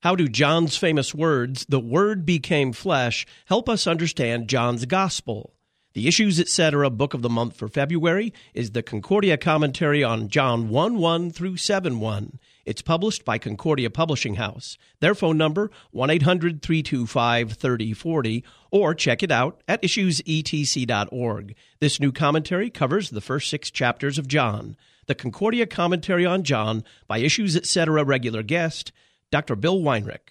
How do John's famous words, "the Word became flesh," help us understand John's gospel? The Issues, Etc. book of the month for February is the Concordia commentary on John 1:1 through 7:1. It's published by Concordia Publishing House. Their phone number, 1-800-325-3040, or check it out at issuesetc.org. This new commentary covers the first 6 chapters of John. The Concordia commentary on John by Issues, Etc. regular guest, Dr. Bill Weinrich.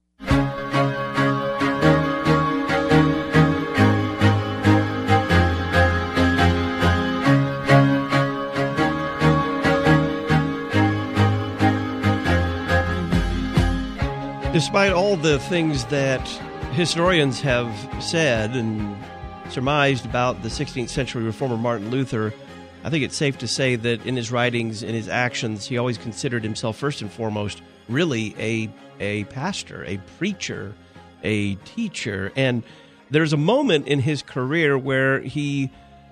Despite all the things that historians have said and surmised about the 16th century reformer Martin Luther, I think it's safe to say that in his writings, in his actions, he always considered himself first and foremost really a pastor, a preacher, a teacher. And there's a moment in his career where he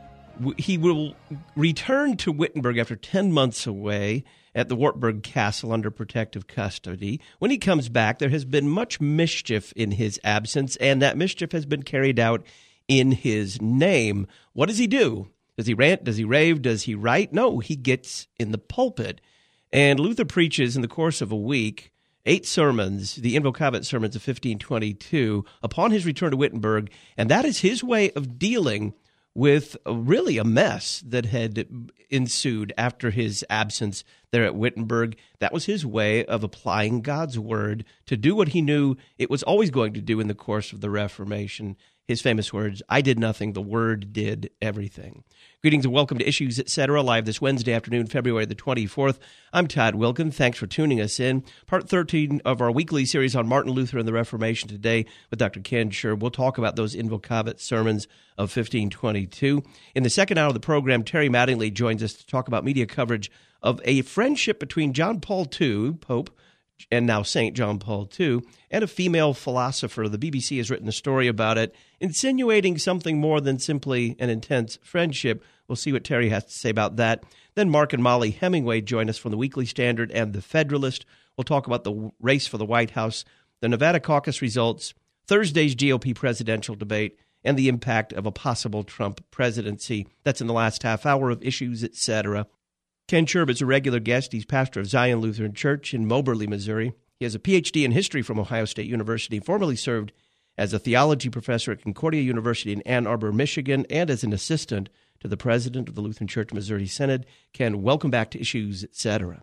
will return to Wittenberg after 10 months away at the Wartburg Castle under protective custody. When he comes back, there has been much mischief in his absence, and that mischief has been carried out in his name. What does he do? Does he rant? Does he rave? Does he write? No, he gets in the pulpit. And Luther preaches in the course of a week 8 sermons, the Invocavit sermons of 1522, upon his return to Wittenberg, and that is his way of dealing with really a mess that had ensued after his absence there at Wittenberg. That was his way of applying God's word to do what he knew it was always going to do in the course of the Reformation. His famous words, "I did nothing, the Word did everything." Greetings and welcome to Issues, Etc., live this Wednesday afternoon, February the 24th. I'm Todd Wilkin. Thanks for tuning us in. Part 13 of our weekly series on Martin Luther and the Reformation today with Dr. Ken Scherb. We'll talk about those Invocavit sermons of 1522. In the second hour of the program, Terry Mattingly joins us to talk about media coverage of a friendship between John Paul II, Pope, and now St. John Paul II, and a female philosopher. The BBC has written a story about it, insinuating something more than simply an intense friendship. We'll see what Terry has to say about that. Then Mark and Molly Hemingway join us from the Weekly Standard and the Federalist. We'll talk about the race for the White House, the Nevada caucus results, Thursday's GOP presidential debate, and the impact of a possible Trump presidency. That's in the last half hour of Issues, Etc. Ken Scherb is a regular guest. He's pastor of Zion Lutheran Church in Moberly, Missouri. He has a Ph.D. in history from Ohio State University, formerly served as a theology professor at Concordia University in Ann Arbor, Michigan, and as an assistant to the president of the Lutheran Church Missouri Synod. Ken, welcome back to Issues, Etc.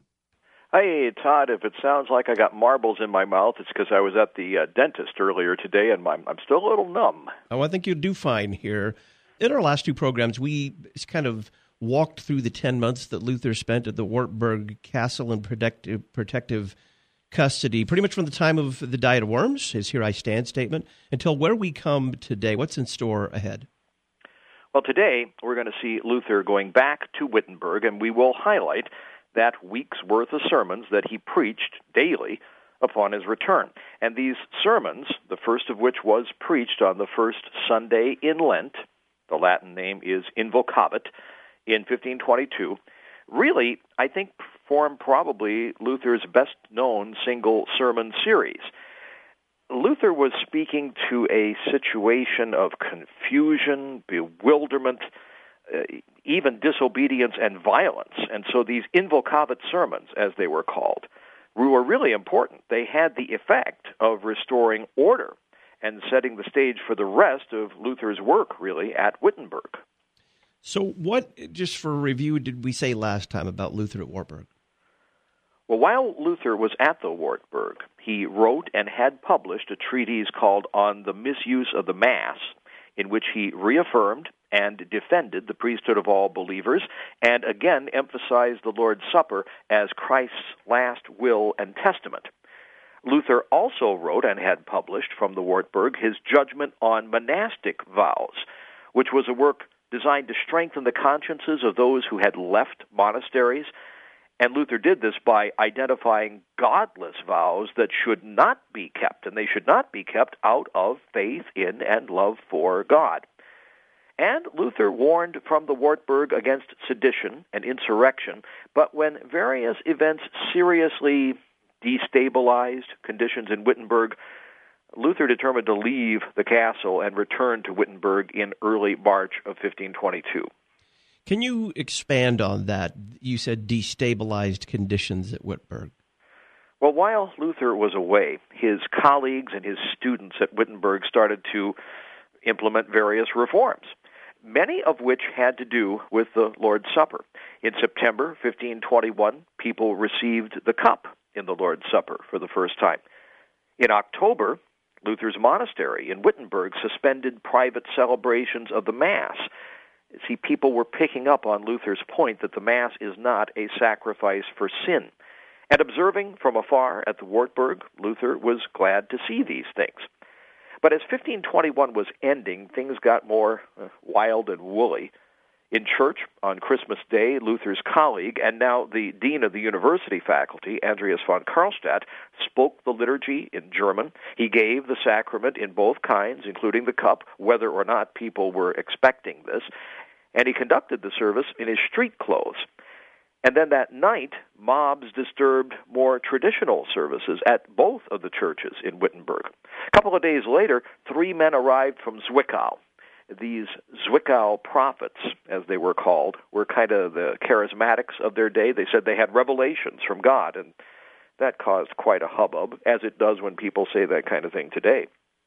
Hey, Todd, if it sounds like I got marbles in my mouth, it's because I was at the dentist earlier today, and I'm still a little numb. Oh, I think you'll do fine here. In our last 2 programs, we kind of walked through the 10 months that Luther spent at the Wartburg Castle in protective custody, pretty much from the time of the Diet of Worms, his Here I Stand statement, until where we come today. What's in store ahead? Well, today we're going to see Luther going back to Wittenberg, and we will highlight that week's worth of sermons that he preached daily upon his return. And these sermons, the first of which was preached on the first Sunday in Lent, the Latin name is Invocavit, in 1522, really, I think, form probably Luther's best-known single sermon series. Luther was speaking to a situation of confusion, bewilderment, even disobedience and violence. And so these Invocavit sermons, as they were called, were really important. They had the effect of restoring order and setting the stage for the rest of Luther's work, really, at Wittenberg. So what, just for review, did we say last time about Luther at Wartburg? Well, while Luther was at the Wartburg, he wrote and had published a treatise called On the Misuse of the Mass, in which he reaffirmed and defended the priesthood of all believers, and again emphasized the Lord's Supper as Christ's last will and testament. Luther also wrote and had published from the Wartburg his judgment on monastic vows, which was a work designed to strengthen the consciences of those who had left monasteries. And Luther did this by identifying godless vows that should not be kept, and they should not be kept out of faith in and love for God. And Luther warned from the Wartburg against sedition and insurrection, but when various events seriously destabilized conditions in Wittenberg, Luther determined to leave the castle and return to Wittenberg in early March of 1522. Can you expand on that? You said destabilized conditions at Wittenberg. Well, while Luther was away, his colleagues and his students at Wittenberg started to implement various reforms, many of which had to do with the Lord's Supper. In September 1521, people received the cup in the Lord's Supper for the first time. In October, Luther's monastery in Wittenberg suspended private celebrations of the Mass. See, people were picking up on Luther's point that the Mass is not a sacrifice for sin. And observing from afar at the Wartburg, Luther was glad to see these things. But as 1521 was ending, things got more wild and woolly. In church on Christmas Day, Luther's colleague, and now the dean of the university faculty, Andreas von Karlstadt, spoke the liturgy in German. He gave the sacrament in both kinds, including the cup, whether or not people were expecting this. And he conducted the service in his street clothes. And then that night, mobs disturbed more traditional services at both of the churches in Wittenberg. A couple of days later, 3 men arrived from Zwickau. These Zwickau prophets, as they were called, were kind of the charismatics of their day. They said they had revelations from God, and that caused quite a hubbub, as it does when people say that kind of thing today.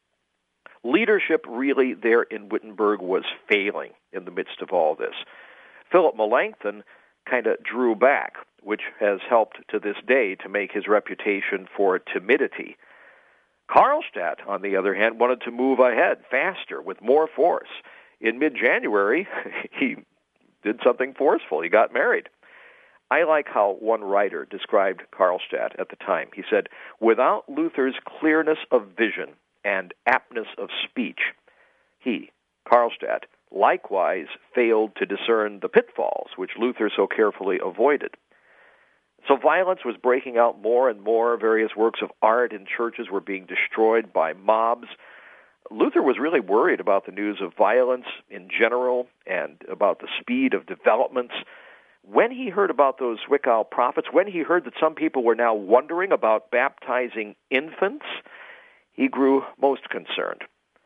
Leadership really there in Wittenberg was failing in the midst of all this. Philip Melanchthon kind of drew back, which has helped to this day to make his reputation for timidity. Karlstadt, on the other hand, wanted to move ahead faster with more force. In mid-January, he did something forceful. He got married. I like how one writer described Karlstadt at the time. He said, without Luther's clearness of vision and aptness of speech, he, Karlstadt, likewise failed to discern the pitfalls which Luther so carefully avoided. So violence was breaking out more and more. Various works of art in churches were being destroyed by mobs. Luther was really worried about the news of violence in general and about the speed of developments. When he heard about those Zwickau prophets, when he heard that some people were now wondering about baptizing infants, he grew most concerned.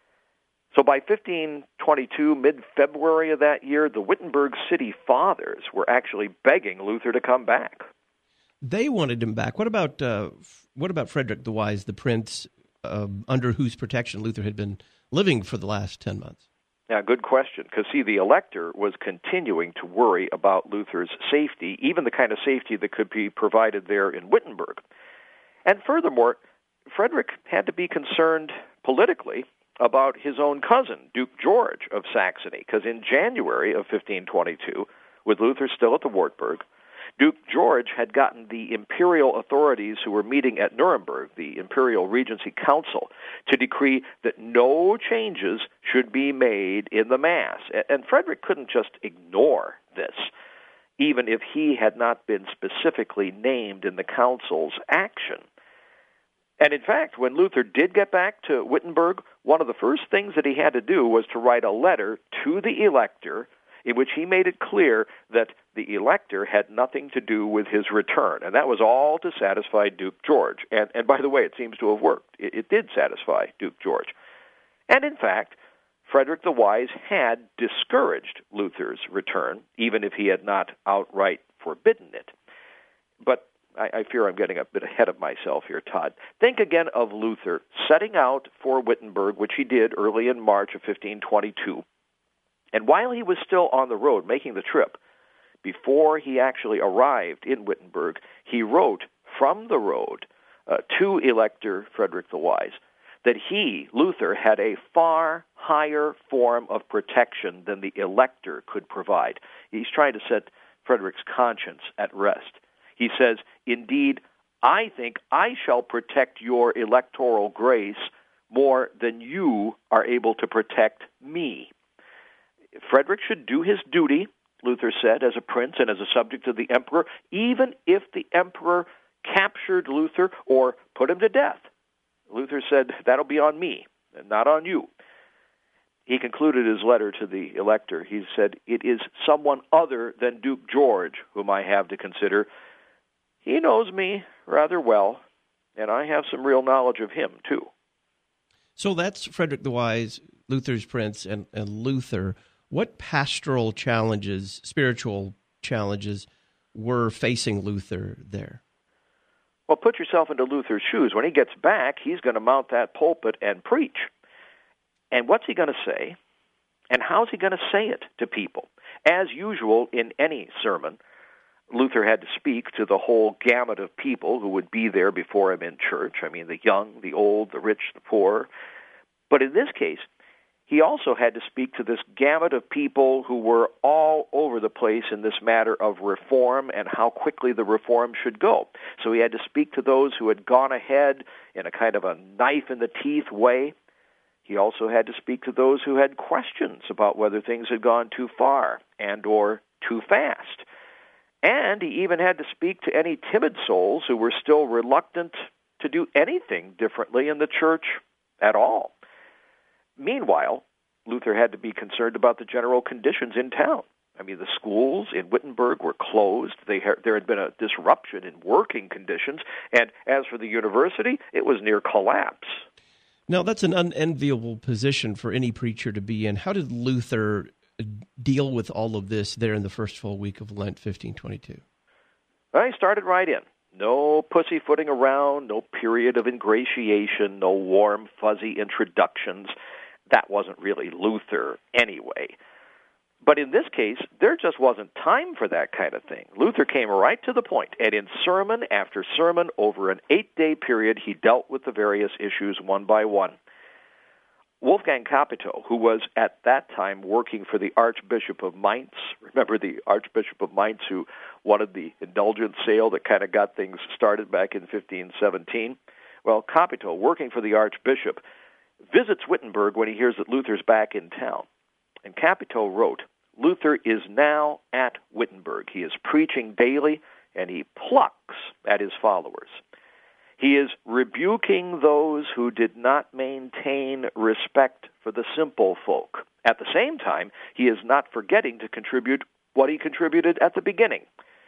So by 1522, mid-February of that year, the Wittenberg city fathers were actually begging Luther to come back. They wanted him back. What about Frederick the Wise, the prince, under whose protection Luther had been living for the last 10 months? Yeah, good question. Because, see, the elector was continuing to worry about Luther's safety, even the kind of safety that could be provided there in Wittenberg. And furthermore, Frederick had to be concerned politically about his own cousin, Duke George of Saxony, because in January of 1522, with Luther still at the Wartburg, Duke George had gotten the imperial authorities who were meeting at Nuremberg, the Imperial Regency Council, to decree that no changes should be made in the Mass. And Frederick couldn't just ignore this, even if he had not been specifically named in the council's action. And in fact, when Luther did get back to Wittenberg, one of the first things that he had to do was to write a letter to the elector in which he made it clear that the elector had nothing to do with his return. And that was all to satisfy Duke George. And by the way, it seems to have worked. It did satisfy Duke George. And in fact, Frederick the Wise had discouraged Luther's return, even if he had not outright forbidden it. But I fear I'm getting a bit ahead of myself here, Todd. Think again of Luther setting out for Wittenberg, which he did early in March of 1522. And while he was still on the road making the trip, before he actually arrived in Wittenberg, he wrote from the road to Elector Frederick the Wise that he, Luther, had a far higher form of protection than the elector could provide. He's trying to set Frederick's conscience at rest. He says, indeed, I think I shall protect your electoral grace more than you are able to protect me. Frederick should do his duty, Luther said, as a prince and as a subject of the emperor, even if the emperor captured Luther or put him to death. Luther said, that'll be on me, and not on you. He concluded his letter to the elector. He said, it is someone other than Duke George whom I have to consider. He knows me rather well. and I have some real knowledge of him, too. So that's Frederick the Wise, Luther's Prince, and Luther. What pastoral challenges, spiritual challenges, were facing Luther there? Well, put yourself into Luther's shoes. When he gets back, he's going to mount that pulpit and preach. And what's he going to say? And how's he going to say it to people? As usual in any sermon, Luther had to speak to the whole gamut of people who would be there before him in church. I mean, the young, the old, the rich, the poor. But in this case, he also had to speak to this gamut of people who were all over the place in this matter of reform and how quickly the reform should go. So he had to speak to those who had gone ahead in a kind of a knife-in-the-teeth way. He also had to speak to those who had questions about whether things had gone too far and or too fast. And he even had to speak to any timid souls who were still reluctant to do anything differently in the church at all. Meanwhile, Luther had to be concerned about the general conditions in town. I mean, the schools in Wittenberg were closed. There had been a disruption in working conditions. And as for the university, it was near collapse. Now, that's an unenviable position for any preacher to be in. How did Luther deal with all of this there in the first full week of Lent, 1522? I started right in. No pussyfooting around, no period of ingratiation, no warm, fuzzy introductions. That wasn't really Luther anyway. But in this case, there just wasn't time for that kind of thing. Luther came right to the point, and in sermon after sermon over an 8-day period, he dealt with the various issues one by one. Wolfgang Capito, who was at that time working for the Archbishop of Mainz, remember the Archbishop of Mainz who wanted the indulgence sale that kind of got things started back in 1517? Well, Capito, working for the Archbishop, visits Wittenberg when he hears that Luther's back in town. And Capito wrote, Luther is now at Wittenberg. He is preaching daily, and he plucks at his followers. He is rebuking those who did not maintain respect for the simple folk. At the same time, he is not forgetting to contribute what he contributed at the beginning.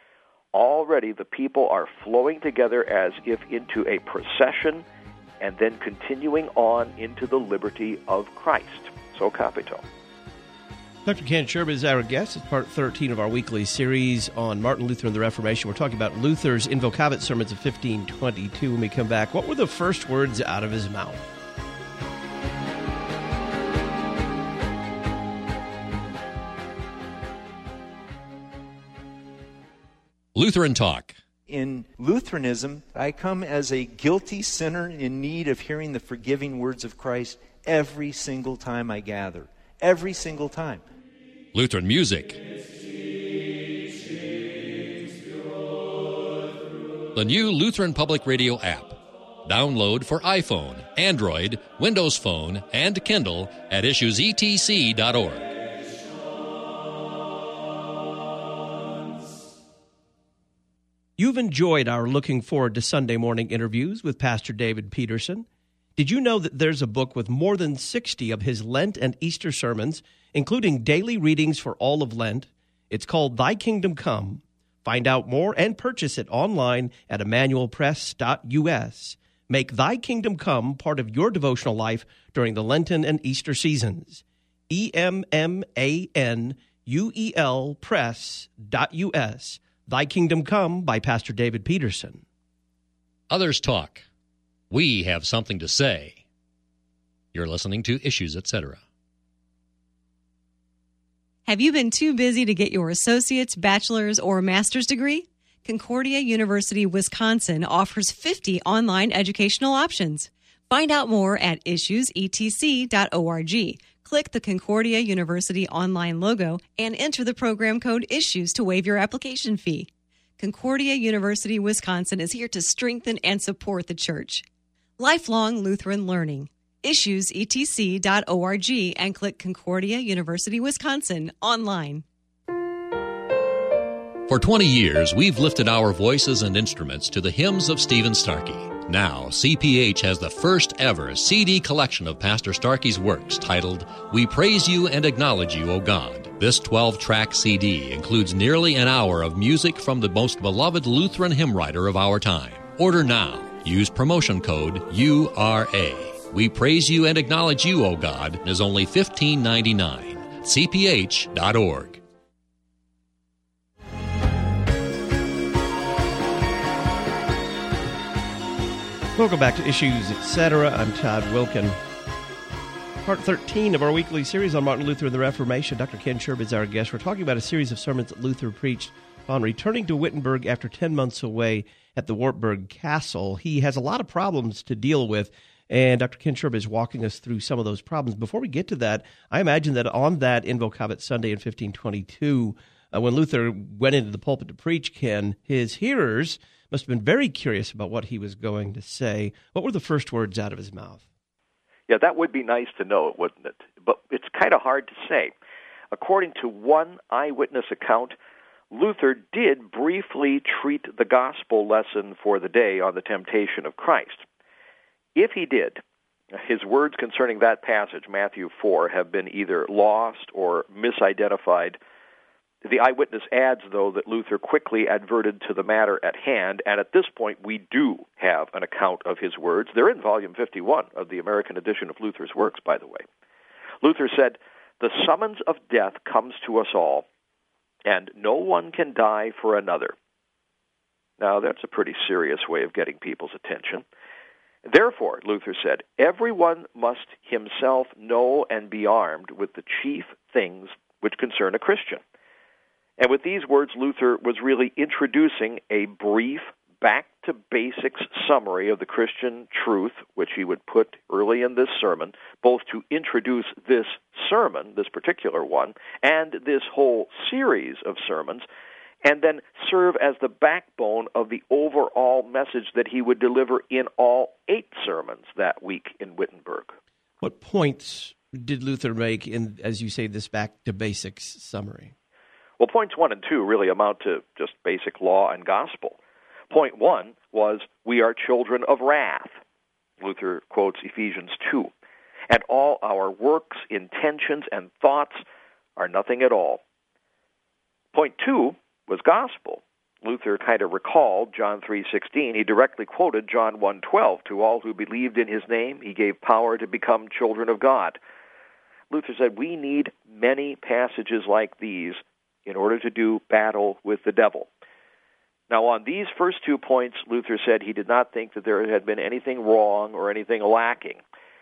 Already the people are flowing together as if into a procession and then continuing on into the liberty of Christ. So Capito. Dr. Ken Sherb is our guest. It's part 13 of our weekly series on Martin Luther and the Reformation. We're talking about Luther's Invocavit sermons of 1522. When we come back, what were the first words out of his mouth? Lutheran Talk. In Lutheranism, I come as a guilty sinner in need of hearing the forgiving words of Christ every single time I gather. Every single time. Lutheran music. The new Lutheran Public Radio app. Download for iPhone, Android, Windows Phone, and Kindle at issuesetc.org. You've enjoyed our Looking Forward to Sunday Morning interviews with Pastor David Peterson. Did you know that there's a book with more than 60 of his Lent and Easter sermons, including daily readings for all of Lent? It's called Thy Kingdom Come. Find out more and purchase it online at emmanuelpress.us. Make Thy Kingdom Come part of your devotional life during the Lenten and Easter seasons. EMMANUEL press.us. Thy Kingdom Come by Pastor David Peterson. Others talk. We have something to say. You're listening to Issues, Etc. Have you been too busy to get your associate's, bachelor's, or master's degree? Concordia University, Wisconsin offers 50 online educational options. Find out more at issuesetc.org. Click the Concordia University online logo and enter the program code ISSUES to waive your application fee. Concordia University, Wisconsin is here to strengthen and support the church. Lifelong Lutheran Learning. issuesetc.org and click Concordia University, Wisconsin online. For 20 years, we've lifted our voices and instruments to the hymns of Stephen Starkey. Now, CPH has the first ever CD collection of Pastor Starkey's works titled, We Praise You and Acknowledge You, O God. This 12-track CD includes nearly an hour of music from the most beloved Lutheran hymn writer of our time. Order now Use promotion code URA. We praise you and acknowledge you, O God, is only $15.99. cph.org. Welcome back to Issues, Etc. I'm Todd Wilkin. Part 13 of our weekly series on Martin Luther and the Reformation. Dr. Ken Sherb is our guest. We're talking about a series of sermons that Luther preached on returning to Wittenberg after 10 months away at the Wartburg Castle. He has a lot of problems to deal with, and Dr. Ken Sherb is walking us through some of those problems. Before we get to that, I imagine that on that Invocavit Sunday in 1522, when Luther went into the pulpit to preach, Ken, his hearers must have been very curious about what he was going to say. What were the first words out of his mouth? Yeah, that would be nice to know, wouldn't it? But it's kind of hard to say. According to one eyewitness account, Luther did briefly treat the gospel lesson for the day on the temptation of Christ. If he did, his words concerning that passage, Matthew 4, have been either lost or misidentified. The eyewitness adds, though, that Luther quickly adverted to the matter at hand, and at this point we do have an account of his words. They're in volume 51 of the American edition of Luther's works, by the way. Luther said, "The summons of death comes to us all, and no one can die for another." Now, that's a pretty serious way of getting people's attention. Therefore, Luther said, everyone must himself know and be armed with the chief things which concern a Christian. And with these words, Luther was really introducing a brief, back-to-basics summary of the Christian truth, which he would put early in this sermon, both to introduce this sermon, this particular one, and this whole series of sermons, and then serve as the backbone of the overall message that he would deliver in all 8 sermons that week in Wittenberg. What points did Luther make in, as you say, this back-to-basics summary? Well, points 1 and 2 really amount to just basic law and gospel. Point 1 was, we are children of wrath. Luther quotes Ephesians 2. And all our works, intentions, and thoughts are nothing at all. Point 2 was gospel. Luther kind of recalled John 3:16. He directly quoted John 1:12. To all who believed in his name, he gave power to become children of God. Luther said we need many passages like these in order to do battle with the devil. Now, on these first 2 points, Luther said he did not think that there had been anything wrong or anything lacking.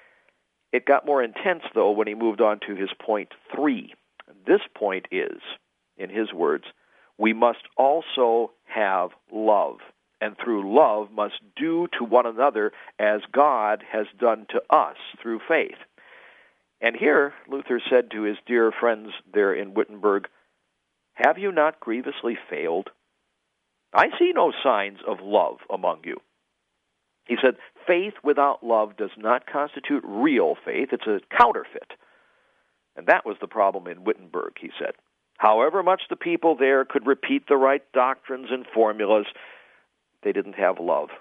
It got more intense, though, when he moved on to his point 3. This point is, in his words, we must also have love, and through love must do to one another as God has done to us through faith. And here, Luther said to his dear friends there in Wittenberg, have you not grievously failed? I see no signs of love among you. He said, faith without love does not constitute real faith. It's a counterfeit. And that was the problem in Wittenberg, he said. However much the people there could repeat the right doctrines and formulas, they didn't have love.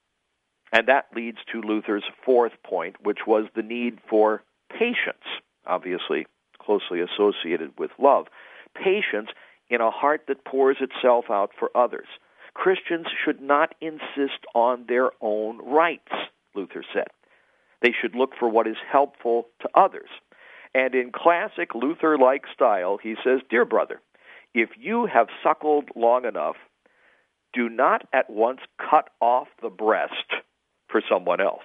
And that leads to Luther's 4th point, which was the need for patience, obviously closely associated with love. Patience in a heart that pours itself out for others. Christians should not insist on their own rights, Luther said. They should look for what is helpful to others. And in classic Luther-like style, he says, dear brother, if you have suckled long enough, do not at once cut off the breast for someone else.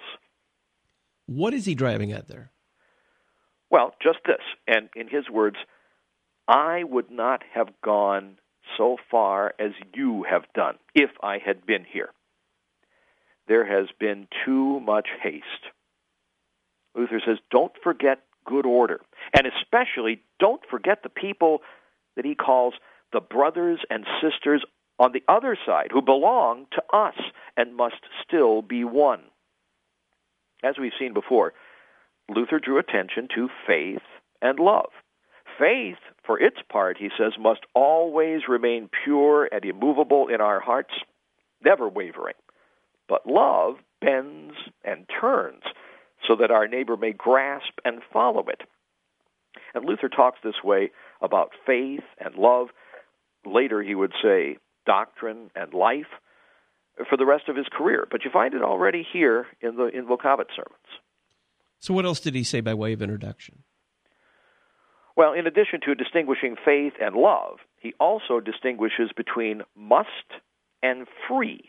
What is he driving at there? Well, just this. And in his words, I would not have gone so far as you have done if I had been here. There has been too much haste. Luther says, don't forget good order. And especially, don't forget the people that he calls the brothers and sisters on the other side who belong to us and must still be one. As we've seen before, Luther drew attention to faith and love. Faith, for its part, he says, must always remain pure and immovable in our hearts, never wavering. But love bends and turns so that our neighbor may grasp and follow it. And Luther talks this way about faith and love. Later he would say doctrine and life. for the rest of his career. But you find it already here in the Vocabit sermons. So what else did he say by way of introduction? Well, in addition to distinguishing faith and love, he also distinguishes between must and free,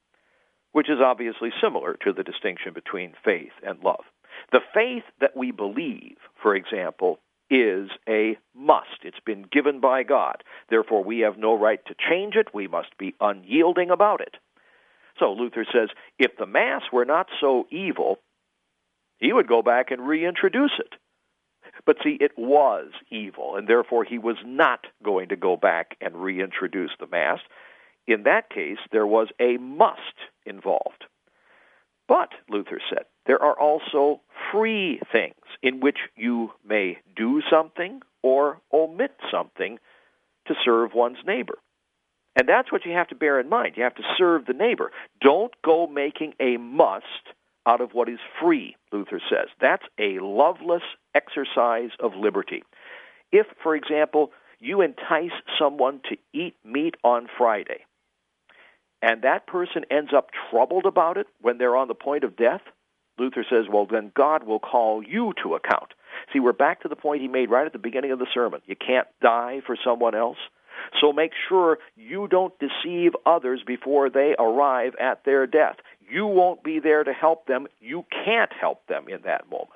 which is obviously similar to the distinction between faith and love. The faith that we believe, for example, is a must. It's been given by God. Therefore, we have no right to change it. We must be unyielding about it. So Luther says, if the Mass were not so evil, he would go back and reintroduce it. But see, it was evil, and therefore he was not going to go back and reintroduce the Mass. In that case, there was a must involved. But, Luther said, there are also free things in which you may do something or omit something to serve one's neighbor. And that's what you have to bear in mind. You have to serve the neighbor. Don't go making a must out of what is free, Luther says. That's a loveless exercise of liberty. If, for example, you entice someone to eat meat on Friday, and that person ends up troubled about it when they're on the point of death, Luther says, well, then God will call you to account. See, we're back to the point he made right at the beginning of the sermon. You can't die for someone else. So make sure you don't deceive others before they arrive at their death. You won't be there to help them. You can't help them in that moment.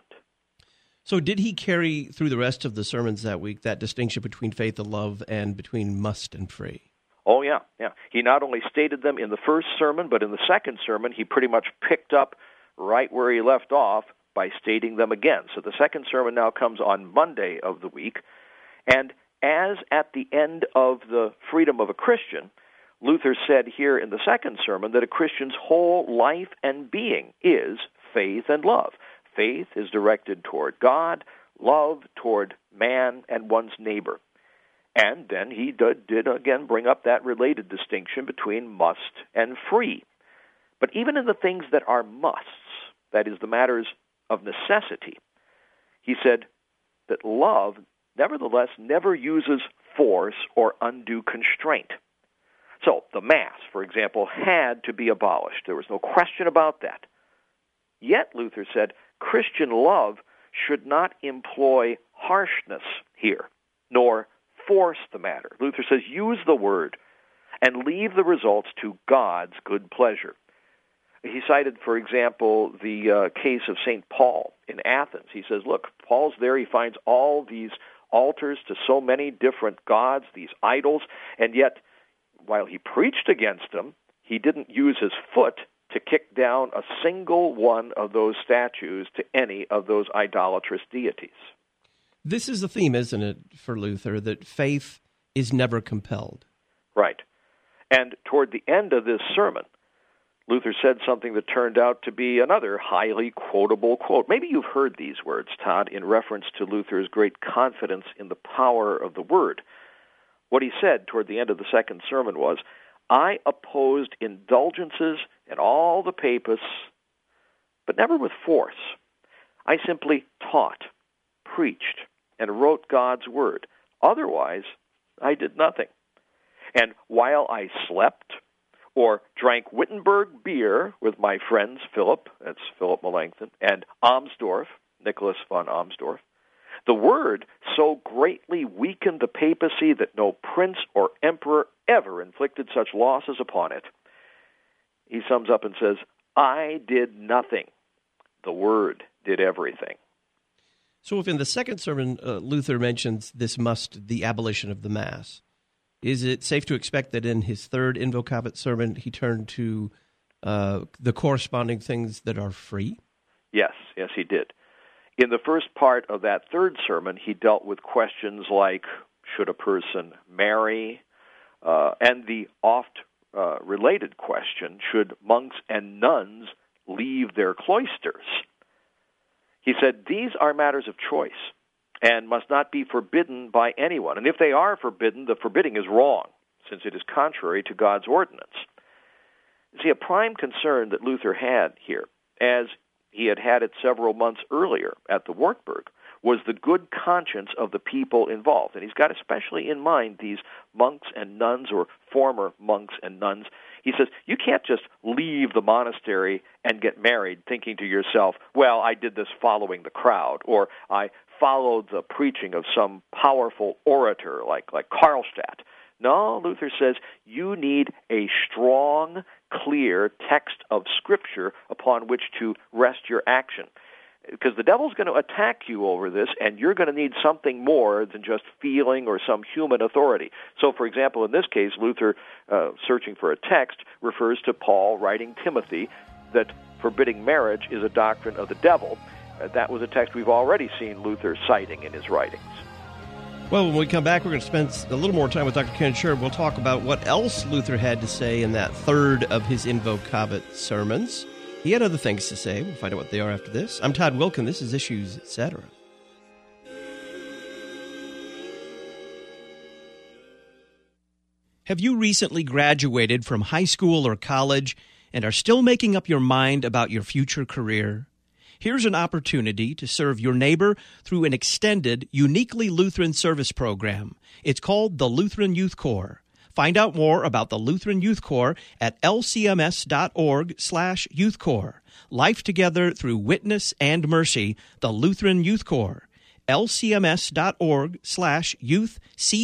So did he carry through the rest of the sermons that week that distinction between faith and love and between must and free? Oh, yeah. He not only stated them in the first sermon, but in the second sermon, he pretty much picked up right where he left off by stating them again. So the second sermon now comes on Monday of the week, and as at the end of the Freedom of a Christian, Luther said here in the second sermon that a Christian's whole life and being is faith and love. Faith is directed toward God, love toward man and one's neighbor. And then he did again bring up that related distinction between must and free. But even in the things that are musts, that is, the matters of necessity, he said that love, nevertheless, never uses force or undue constraint. So the Mass, for example, had to be abolished. There was no question about that. Yet, Luther said, Christian love should not employ harshness here, nor force the matter. Luther says, use the word and leave the results to God's good pleasure. He cited, for example, the case of St. Paul in Athens. He says, look, Paul's there. He finds all these altars to so many different gods, these idols, and yet, while he preached against them, he didn't use his foot to kick down a single one of those statues to any of those idolatrous deities. This is the theme, isn't it, for Luther, that faith is never compelled. Right. And toward the end of this sermon, Luther said something that turned out to be another highly quotable quote. Maybe you've heard these words, Todd, in reference to Luther's great confidence in the power of the Word. What he said toward the end of the second sermon was, I opposed indulgences and all the papists, but never with force. I simply taught, preached, and wrote God's Word. Otherwise, I did nothing. And while I slept or drank Wittenberg beer with my friends Philip, that's Philip Melanchthon, and Amsdorf, Nicholas von Amsdorf, the Word so greatly weakened the papacy that no prince or emperor ever inflicted such losses upon it. He sums up and says, I did nothing. The Word did everything. So if in the second sermon Luther mentions this must, the abolition of the Mass, is it safe to expect that in his third In Vocabit sermon he turned to the corresponding things that are free? Yes, he did. In the first part of that third sermon, he dealt with questions like, should a person marry? And the oft-related question, should monks and nuns leave their cloisters? He said, these are matters of choice and must not be forbidden by anyone. And if they are forbidden, the forbidding is wrong, since it is contrary to God's ordinance. See, a prime concern that Luther had here, as he had had it several months earlier at the Wartburg, was the good conscience of the people involved. And he's got especially in mind these monks and nuns, or former monks and nuns. He says, you can't just leave the monastery and get married thinking to yourself, well, I did this following the crowd, or I followed the preaching of some powerful orator like Karlstadt. No, Luther says, you need a strong, clear text of Scripture upon which to rest your action. Because the devil's going to attack you over this, and you're going to need something more than just feeling or some human authority. So, for example, in this case, Luther, searching for a text, refers to Paul writing Timothy that forbidding marriage is a doctrine of the devil. That was a text we've already seen Luther citing in his writings. Well, when we come back, we're going to spend a little more time with Dr. Ken Sherb. We'll talk about what else Luther had to say in that third of his Invocavit sermons. He had other things to say. We'll find out what they are after this. I'm Todd Wilkin. This is Issues, Etc. Have you recently graduated from high school or college and are still making up your mind about your future career? Here's an opportunity to serve your neighbor through an extended, uniquely Lutheran service program. It's called the Lutheran Youth Corps. Find out more about the Lutheran Youth Corps at lcms.org/Youth Corps. Life together through witness and mercy, the Lutheran Youth Corps. lcms.org/Youth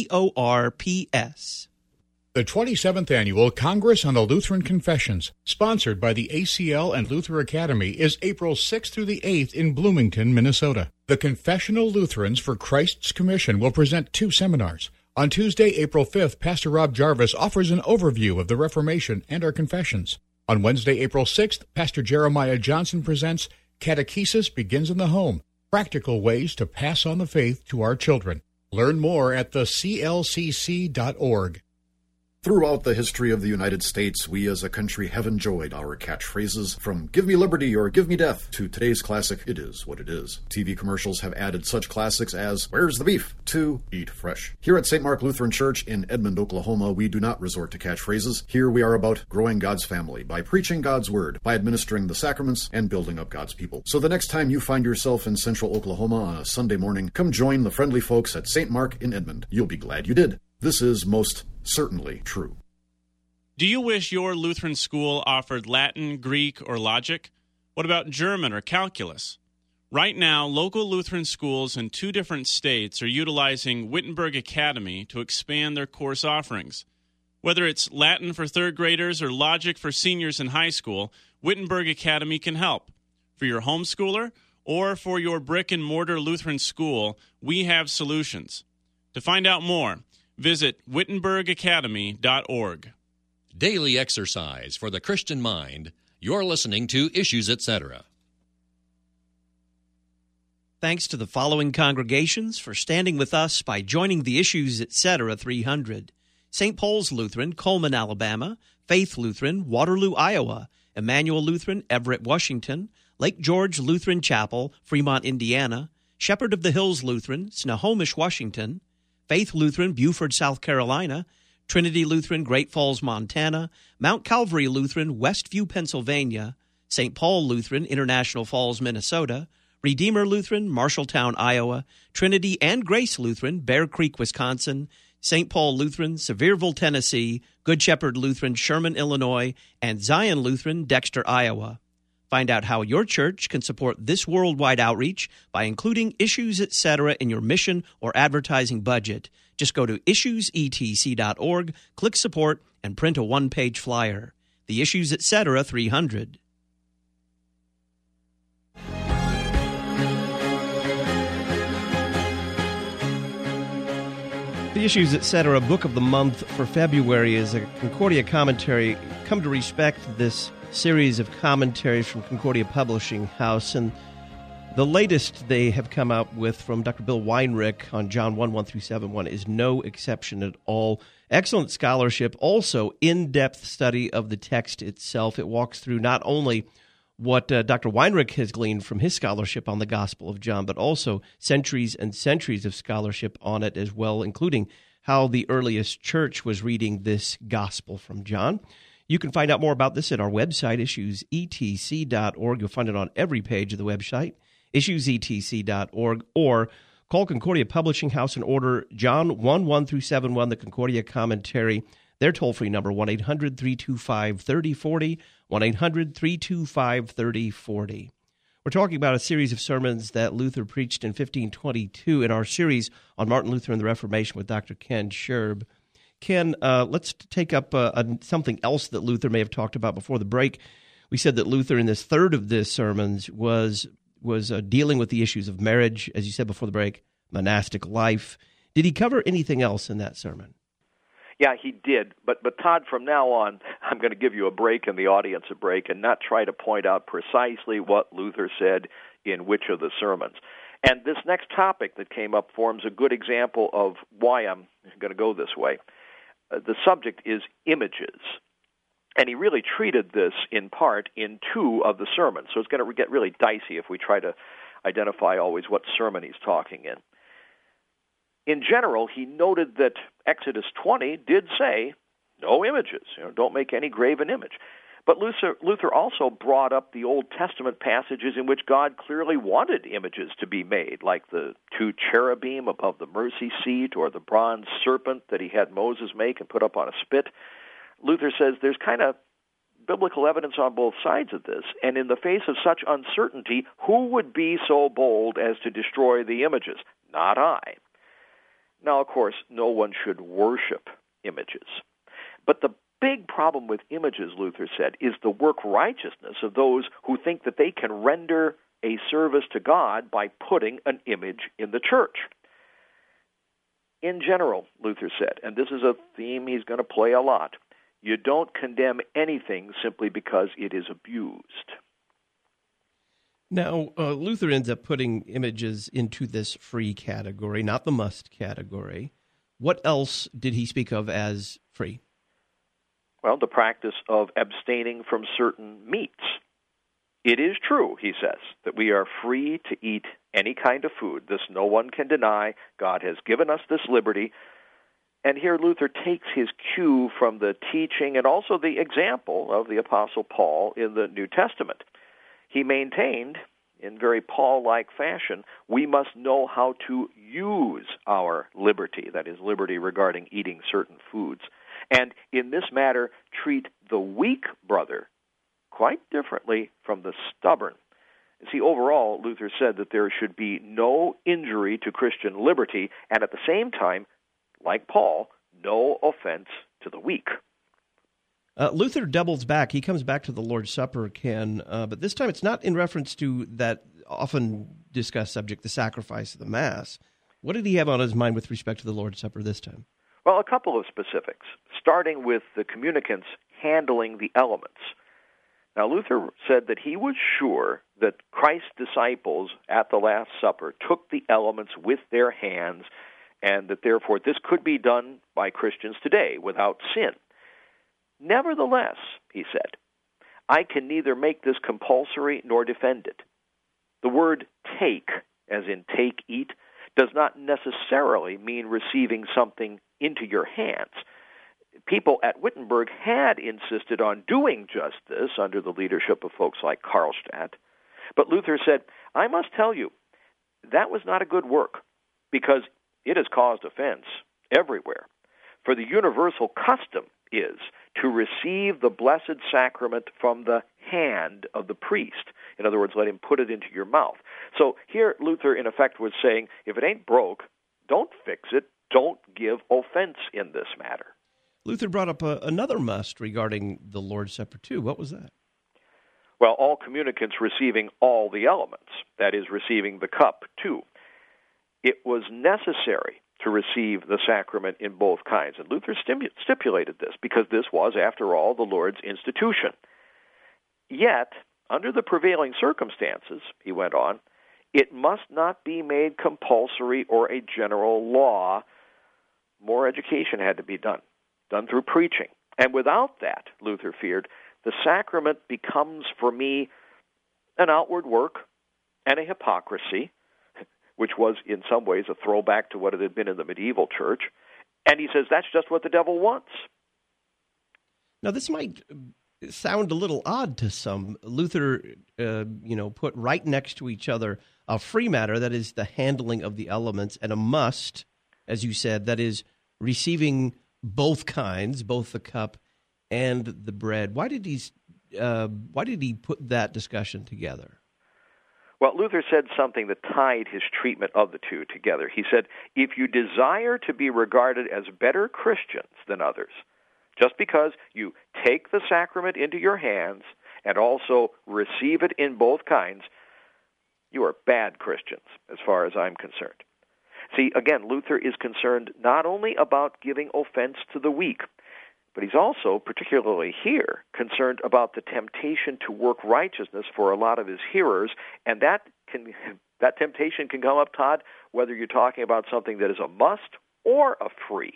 CORPS. The 27th Annual Congress on the Lutheran Confessions, sponsored by the ACL and Luther Academy, is April 6th through the 8th in Bloomington, Minnesota. The Confessional Lutherans for Christ's Commission will present 2 seminars. On Tuesday, April 5th, Pastor Rob Jarvis offers an overview of the Reformation and our confessions. On Wednesday, April 6th, Pastor Jeremiah Johnson presents Catechesis Begins in the Home, Practical Ways to Pass on the Faith to Our Children. Learn more at theclcc.org. Throughout the history of the United States, we as a country have enjoyed our catchphrases, from "Give me liberty" or "Give me death" to today's classic, "It is what it is." TV commercials have added such classics as "Where's the beef?" to "Eat fresh." Here at St. Mark Lutheran Church in Edmond, Oklahoma, we do not resort to catchphrases. Here we are about growing God's family by preaching God's word, by administering the sacraments, and building up God's people. So the next time you find yourself in central Oklahoma on a Sunday morning, come join the friendly folks at St. Mark in Edmond. You'll be glad you did. This is most certainly true. Do you wish your Lutheran school offered Latin, Greek, or logic? What about German or calculus? Right now, local Lutheran schools in 2 different states are utilizing Wittenberg Academy to expand their course offerings. Whether it's Latin for 3rd graders or logic for seniors in high school, Wittenberg Academy can help. For your homeschooler or for your brick-and-mortar Lutheran school, we have solutions. To find out more, visit wittenbergacademy.org. Daily exercise for the Christian mind. You're listening to Issues, Etc. Thanks to the following congregations for standing with us by joining the Issues, Etc. 300. St. Paul's Lutheran, Coleman, Alabama; Faith Lutheran, Waterloo, Iowa; Emmanuel Lutheran, Everett, Washington; Lake George Lutheran Chapel, Fremont, Indiana; Shepherd of the Hills Lutheran, Snohomish, Washington; Faith Lutheran, Beaufort, South Carolina; Trinity Lutheran, Great Falls, Montana; Mount Calvary Lutheran, Westview, Pennsylvania; St. Paul Lutheran, International Falls, Minnesota; Redeemer Lutheran, Marshalltown, Iowa; Trinity and Grace Lutheran, Bear Creek, Wisconsin; St. Paul Lutheran, Sevierville, Tennessee; Good Shepherd Lutheran, Sherman, Illinois; and Zion Lutheran, Dexter, Iowa. Find out how your church can support this worldwide outreach by including Issues, Etc. in your mission or advertising budget. Just go to issuesetc.org, click Support, and print a 1-page flyer. The Issues, Etc. 300. The Issues, Etc. Book of the Month for February is a Concordia commentary. Come to respect this series of commentaries from Concordia Publishing House, and the latest they have come out with from Dr. Bill Weinrich on John 1:1-7:1 is no exception at all. Excellent scholarship, also in-depth study of the text itself. It walks through not only what Dr. Weinrich has gleaned from his scholarship on the Gospel of John, but also centuries and centuries of scholarship on it as well, including how the earliest church was reading this Gospel from John. You can find out more about this at our website, issuesetc.org. You'll find it on every page of the website, issuesetc.org, or call Concordia Publishing House and order John 1:1-71, the Concordia Commentary. Their toll-free number, 1-800-325-3040, 1-800-325-3040. We're talking about a series of sermons that Luther preached in 1522 in our series on Martin Luther and the Reformation with Dr. Ken Scherb. Ken, let's take up something else that Luther may have talked about before the break. We said that Luther, in this third of the sermons, was dealing with the issues of marriage, as you said before the break, monastic life. Did he cover anything else in that sermon? Yeah, he did. But Todd, from now on, I'm going to give you a break and the audience a break and not try to point out precisely what Luther said in which of the sermons. And this next topic that came up forms a good example of why I'm going to go this way. The subject is images. And he really treated this in part in two of the sermons. So it's going to get really dicey if we try to identify always what sermon he's talking in. In general, he noted that Exodus 20 did say, no images, don't make any graven image. But Luther also brought up the Old Testament passages in which God clearly wanted images to be made, like the two cherubim above the mercy seat or the bronze serpent that he had Moses make and put up on a spit. Luther says there's kind of biblical evidence on both sides of this, and in the face of such uncertainty, who would be so bold as to destroy the images? Not I. Now, of course, no one should worship images. But the big problem with images, Luther said, is the work righteousness of those who think that they can render a service to God by putting an image in the church. In general, Luther said, and this is a theme he's going to play a lot, you don't condemn anything simply because it is abused. Now, Luther ends up putting images into this free category, not the must category. What else did he speak of as free? Well, the practice of abstaining from certain meats. It is true, he says, that we are free to eat any kind of food. This no one can deny. God has given us this liberty. And here Luther takes his cue from the teaching and also the example of the Apostle Paul in the New Testament. He maintained, in very Paul-like fashion, we must know how to use our liberty, that is, liberty regarding eating certain foods, and in this matter treat the weak brother quite differently from the stubborn. See, overall, Luther said that there should be no injury to Christian liberty, and at the same time, like Paul, no offense to the weak. Luther doubles back. He comes back to the Lord's Supper, Ken, but this time it's not in reference to that often discussed subject, the sacrifice of the Mass. What did he have on his mind with respect to the Lord's Supper this time? Well, a couple of specifics, starting with the communicants handling the elements. Now, Luther said that he was sure that Christ's disciples at the Last Supper took the elements with their hands, and that therefore this could be done by Christians today without sin. Nevertheless, he said, I can neither make this compulsory nor defend it. The word take, as in take, eat, does not necessarily mean receiving something into your hands. People at Wittenberg had insisted on doing just this under the leadership of folks like Karlstadt. But Luther said, I must tell you, that was not a good work, because it has caused offense everywhere. For the universal custom is to receive the blessed sacrament from the hand of the priest. In other words, let him put it into your mouth. So here Luther, in effect, was saying, if it ain't broke, don't fix it. Don't give offense in this matter. Luther brought up another must regarding the Lord's Supper, too. What was that? Well, all communicants receiving all the elements, that is, receiving the cup, too. It was necessary to receive the sacrament in both kinds. And Luther stipulated this because this was, after all, the Lord's institution. Yet, under the prevailing circumstances, he went on, it must not be made compulsory or a general law. More education had to be done through preaching. And without that, Luther feared, the sacrament becomes for me an outward work and a hypocrisy, which was in some ways a throwback to what it had been in the medieval church. And he says that's just what the devil wants. Now, this might sound a little odd to some. Luther, put right next to each other a free matter, that is the handling of the elements, and a must, as you said, that is receiving both kinds, both the cup and the bread. Why did he put that discussion together? Well, Luther said something that tied his treatment of the two together. He said, if you desire to be regarded as better Christians than others, just because you take the sacrament into your hands and also receive it in both kinds, you are bad Christians, as far as I'm concerned. See, again, Luther is concerned not only about giving offense to the weak, but he's also, particularly here, concerned about the temptation to work righteousness for a lot of his hearers, and that temptation can come up, Todd, whether you're talking about something that is a must or a free.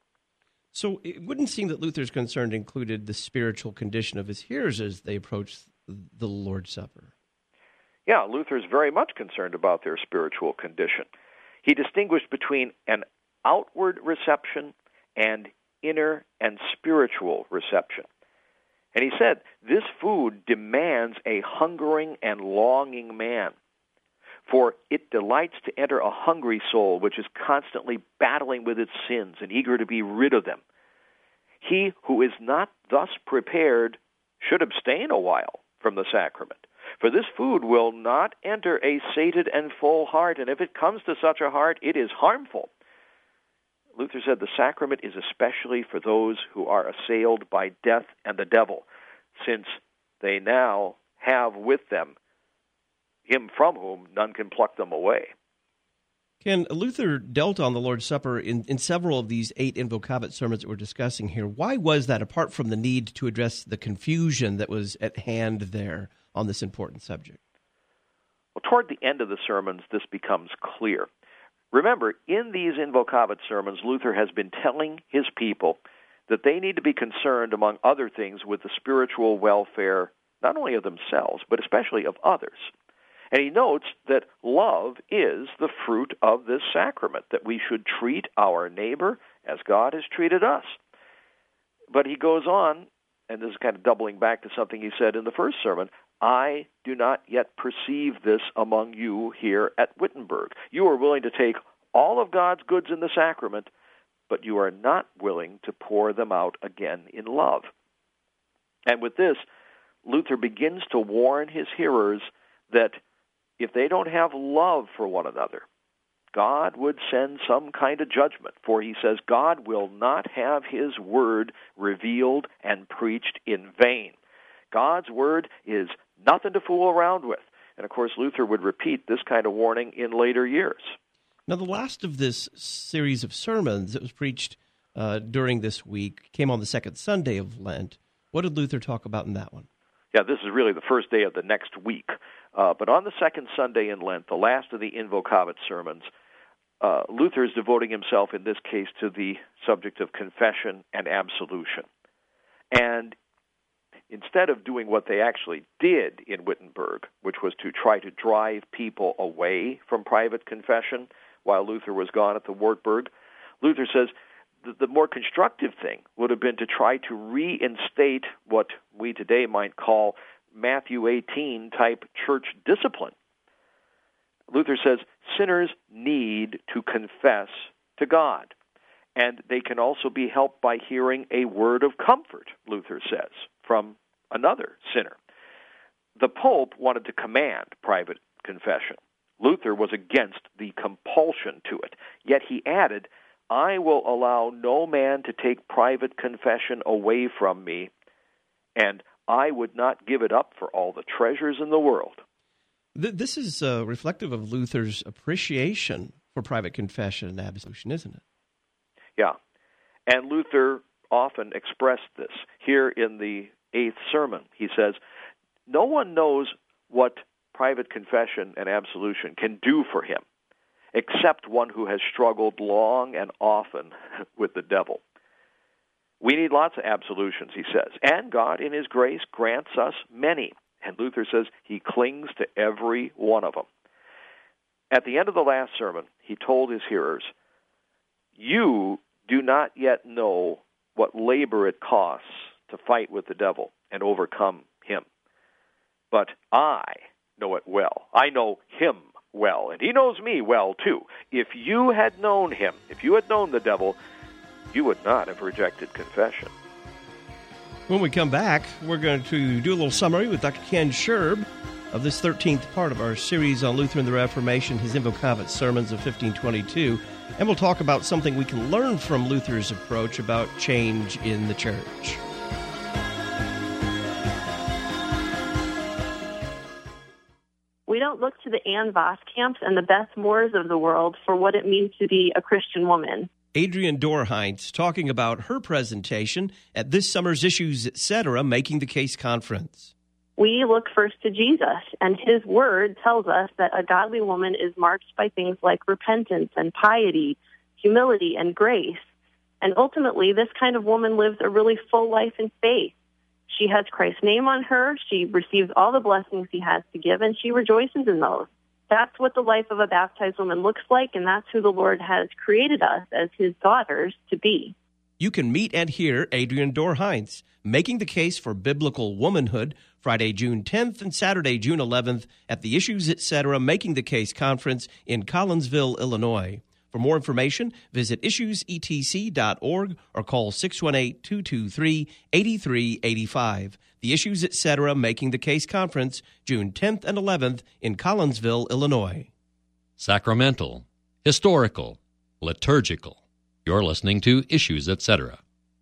So it wouldn't seem that Luther's concern included the spiritual condition of his hearers as they approach the Lord's Supper. Yeah, Luther's very much concerned about their spiritual condition. He distinguished between an outward reception and inner and spiritual reception. And he said, this food demands a hungering and longing man, for it delights to enter a hungry soul which is constantly battling with its sins and eager to be rid of them. He who is not thus prepared should abstain a while from the sacrament, for this food will not enter a sated and full heart, and if it comes to such a heart, it is harmful. Luther said the sacrament is especially for those who are assailed by death and the devil, since they now have with them him from whom none can pluck them away. Ken, Luther dealt on the Lord's Supper in several of these 8 Invocavit sermons that we're discussing here. Why was that, apart from the need to address the confusion that was at hand there on this important subject? Well, toward the end of the sermons, this becomes clear. Remember, in these Invocavit sermons, Luther has been telling his people that they need to be concerned, among other things, with the spiritual welfare, not only of themselves, but especially of others. And he notes that love is the fruit of this sacrament, that we should treat our neighbor as God has treated us. But he goes on, and this is kind of doubling back to something he said in the first sermon, I do not yet perceive this among you here at Wittenberg. You are willing to take all of God's goods in the sacrament, but you are not willing to pour them out again in love. And with this, Luther begins to warn his hearers that if they don't have love for one another, God would send some kind of judgment, for he says God will not have his word revealed and preached in vain. God's word is nothing to fool around with. And, of course, Luther would repeat this kind of warning in later years. Now, the last of this series of sermons that was preached during this week came on the second Sunday of Lent. What did Luther talk about in that one? Yeah, this is really the first day of the next week. But on the second Sunday in Lent, the last of the Invocavit sermons, Luther is devoting himself in this case to the subject of confession and absolution. And instead of doing what they actually did in Wittenberg, which was to try to drive people away from private confession while Luther was gone at the Wartburg, Luther says the more constructive thing would have been to try to reinstate what we today might call Matthew 18 type church discipline. Luther says sinners need to confess to God, and they can also be helped by hearing a word of comfort, Luther says, from another sinner. The Pope wanted to command private confession. Luther was against the compulsion to it, yet he added, I will allow no man to take private confession away from me, and I would not give it up for all the treasures in the world. This is reflective of Luther's appreciation for private confession and absolution, isn't it? Yeah. And Luther often expressed this. Here in the 8th sermon, he says, no one knows what private confession and absolution can do for him, except one who has struggled long and often with the devil. We need lots of absolutions, he says, and God in his grace grants us many. And Luther says he clings to every one of them. At the end of the last sermon, he told his hearers, you do not yet know what labor it costs to fight with the devil and overcome him. But I know it well. I know him well, and he knows me well, too. If you had known him, if you had known the devil, you would not have rejected confession. When we come back, we're going to do a little summary with Dr. Ken Scherb of this 13th part of our series on Luther and the Reformation, his Invocavit Sermons of 1522, and we'll talk about something we can learn from Luther's approach about change in the church. We don't look to the Ann Voskamps and the Beth Moores of the world for what it means to be a Christian woman. Adrienne Dorheinz talking about her presentation at this summer's Issues Etc. Making the Case Conference. We look first to Jesus, and his word tells us that a godly woman is marked by things like repentance and piety, humility and grace. And ultimately, this kind of woman lives a really full life in faith. She has Christ's name on her, she receives all the blessings he has to give, and she rejoices in those. That's what the life of a baptized woman looks like, and that's who the Lord has created us as his daughters to be. You can meet and hear Adrienne Dorheinz making the case for biblical womanhood Friday, June 10th and Saturday, June 11th at the Issues Etc. Making the Case Conference in Collinsville, Illinois. For more information, visit issuesetc.org or call 618-223-8385. The Issues Etc. Making the Case Conference, June 10th and 11th in Collinsville, Illinois. Sacramental, historical, liturgical. You're listening to Issues Etc.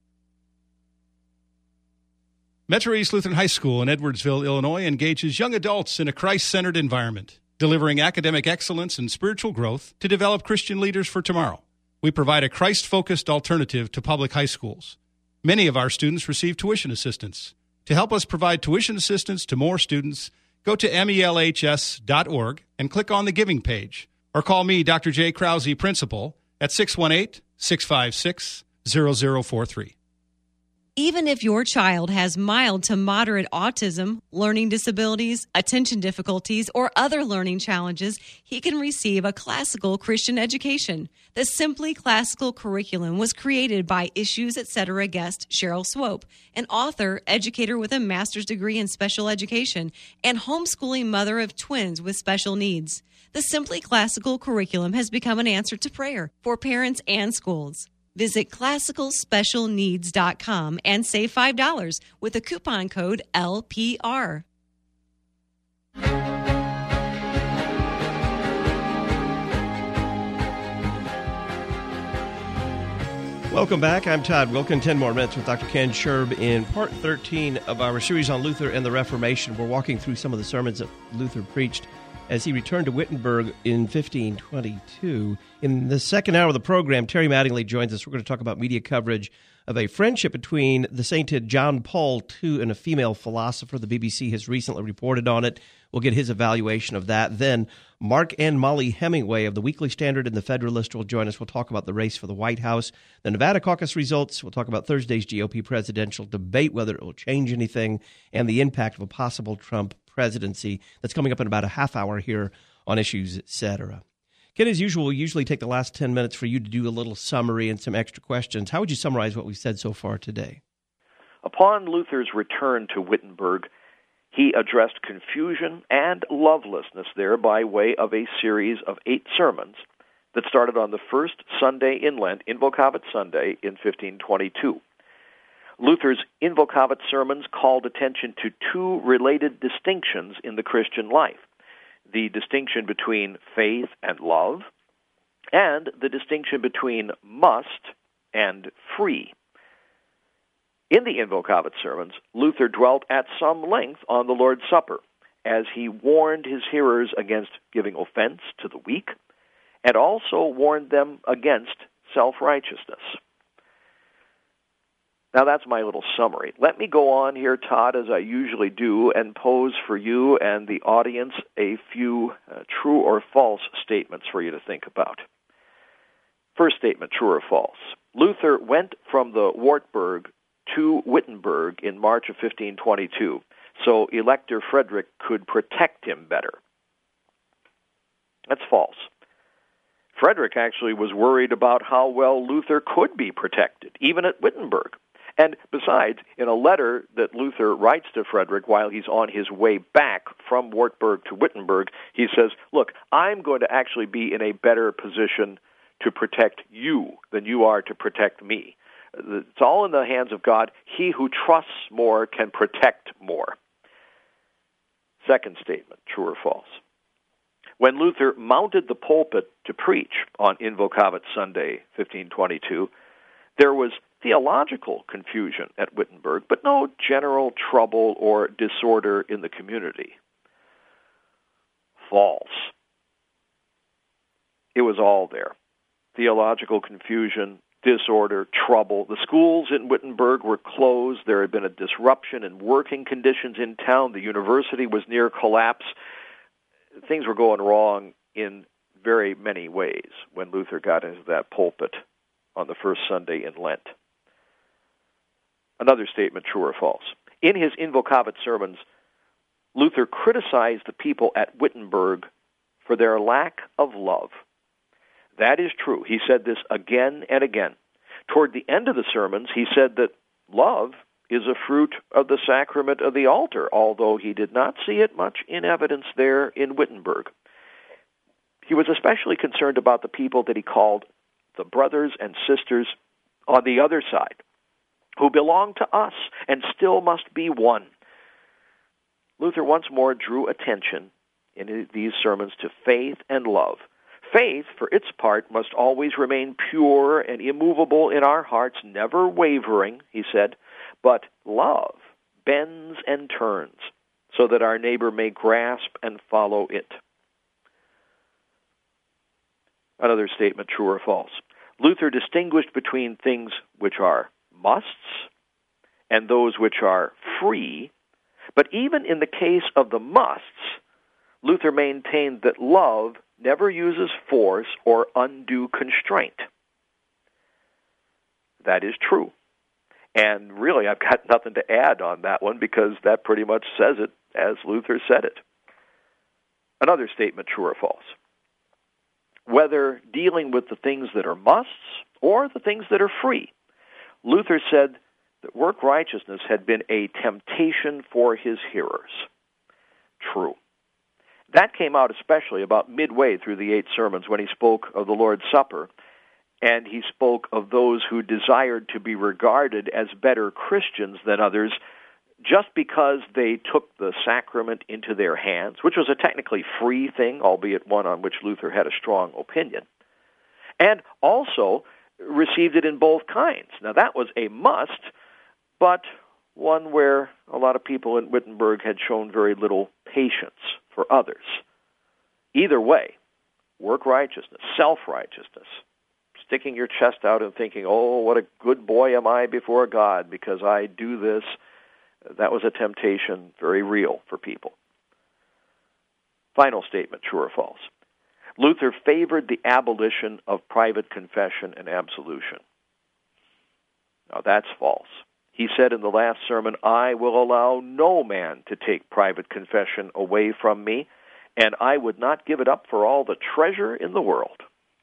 Metro East Lutheran High School in Edwardsville, Illinois engages young adults in a Christ-centered environment, delivering academic excellence and spiritual growth to develop Christian leaders for tomorrow. We provide a Christ-focused alternative to public high schools. Many of our students receive tuition assistance. To help us provide tuition assistance to more students, go to melhs.org and click on the Giving page, or call me, Dr. J. Krause, Principal, at 618-656-0043. Even if your child has mild to moderate autism, learning disabilities, attention difficulties, or other learning challenges, he can receive a classical Christian education. The Simply Classical curriculum was created by Issues Etc. guest Cheryl Swope, an author, educator with a master's degree in special education, and homeschooling mother of twins with special needs. The Simply Classical curriculum has become an answer to prayer for parents and schools. Visit classicalspecialneeds.com and save $5 with the coupon code LPR. Welcome back. I'm Todd Wilkin. 10 more minutes with Dr. Ken Scherb in part 13 of our series on Luther and the Reformation. We're walking through some of the sermons that Luther preached as he returned to Wittenberg in 1522. In the second hour of the program, Terry Mattingly joins us. We're going to talk about media coverage of a friendship between the sainted John Paul II and a female philosopher. The BBC has recently reported on it. We'll get his evaluation of that. Then Mark and Molly Hemingway of the Weekly Standard and the Federalist will join us. We'll talk about the race for the White House, the Nevada caucus results. We'll talk about Thursday's GOP presidential debate, whether it will change anything, and the impact of a possible Trump presidency. That's coming up in about a half hour here on Issues Etc. Ken, as usual, we usually take the last 10 minutes for you to do a little summary and some extra questions. How would you summarize what we've said so far today? Upon Luther's return to Wittenberg, he addressed confusion and lovelessness there by way of a series of 8 sermons that started on the first Sunday in Lent, Invocavit Sunday, in 1522. Luther's Invocavit sermons called attention to 2 related distinctions in the Christian life: the distinction between faith and love, and the distinction between must and free. In the Invocavit sermons, Luther dwelt at some length on the Lord's Supper, as he warned his hearers against giving offense to the weak, and also warned them against self-righteousness. Now that's my little summary. Let me go on here, Todd, as I usually do, and pose for you and the audience a few true or false statements for you to think about. First statement, true or false. Luther went from the Wartburg to Wittenberg in March of 1522, so Elector Frederick could protect him better. That's false. Frederick actually was worried about how well Luther could be protected, even at Wittenberg. And besides, in a letter that Luther writes to Frederick while he's on his way back from Wartburg to Wittenberg, he says, look, I'm going to actually be in a better position to protect you than you are to protect me. It's all in the hands of God. He who trusts more can protect more. Second statement, true or false? When Luther mounted the pulpit to preach on Invocavit Sunday, 1522, there was theological confusion at Wittenberg, but no general trouble or disorder in the community. False. It was all there. Theological confusion, disorder, trouble. The schools in Wittenberg were closed. There had been a disruption in working conditions in town. The university was near collapse. Things were going wrong in very many ways when Luther got into that pulpit on the first Sunday in Lent. Another statement, true or false. In his Invocavit sermons, Luther criticized the people at Wittenberg for their lack of love. That is true. He said this again and again. Toward the end of the sermons, he said that love is a fruit of the sacrament of the altar, although he did not see it much in evidence there in Wittenberg. He was especially concerned about the people that he called the brothers and sisters on the other side, who belong to us and still must be one. Luther once more drew attention in these sermons to faith and love. Faith, for its part, must always remain pure and immovable in our hearts, never wavering, he said, but love bends and turns so that our neighbor may grasp and follow it. Another statement, true or false. Luther distinguished between things which are musts and those which are free, but even in the case of the musts, Luther maintained that love never uses force or undue constraint. That is true. And really, I've got nothing to add on that one because that pretty much says it as Luther said it. Another statement, true or false. Whether dealing with the things that are musts or the things that are free, Luther said that work righteousness had been a temptation for his hearers. True. That came out especially about midway through the 8 sermons when he spoke of the Lord's Supper, and he spoke of those who desired to be regarded as better Christians than others just because they took the sacrament into their hands, which was a technically free thing, albeit one on which Luther had a strong opinion, and also received it in both kinds. Now, that was a must, but one where a lot of people in Wittenberg had shown very little patience for others. Either way, work righteousness, self-righteousness, sticking your chest out and thinking, oh, what a good boy am I before God because I do this, that was a temptation, very real for people. Final statement, true or false. Luther favored the abolition of private confession and absolution. Now, that's false. He said in the last sermon, I will allow no man to take private confession away from me, and I would not give it up for all the treasure in the world.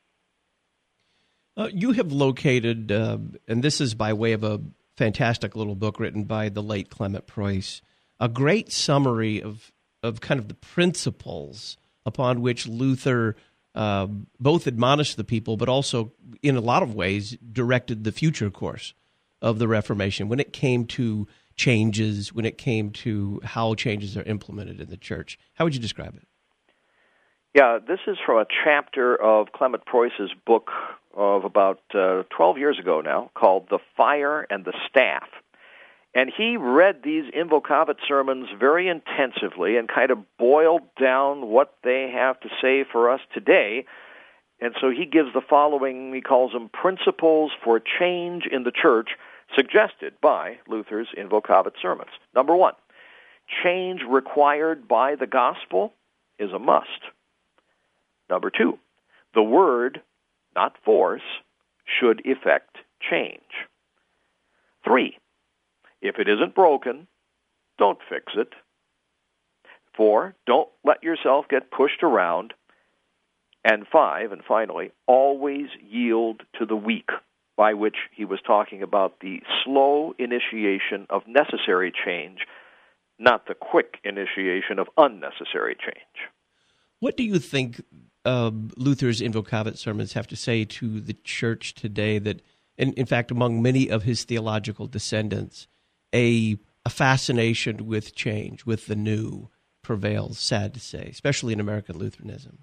You have located, and this is by way of a fantastic little book written by the late Clement Preuss, a great summary of kind of the principles upon which Luther both admonished the people, but also, in a lot of ways, directed the future course of the Reformation when it came to changes, when it came to how changes are implemented in the church. How would you describe it? Yeah, this is from a chapter of Clement Preuss's book of about 12 years ago now called The Fire and the Staff. And he read these Invocavit sermons very intensively and kind of boiled down what they have to say for us today. And so he gives the following, he calls them principles for change in the church suggested by Luther's Invocavit sermons. Number 1, change required by the gospel is a must. Number 2, the word, not force, should effect change. 3, if it isn't broken, don't fix it. 4, don't let yourself get pushed around. And 5, and finally, always yield to the weak. by which he was talking about the slow initiation of necessary change, not the quick initiation of unnecessary change. What do you think Luther's Invocavit sermons have to say to the church today that, in fact, among many of his theological descendants, a fascination with change, with the new, prevails, sad to say, especially in American Lutheranism?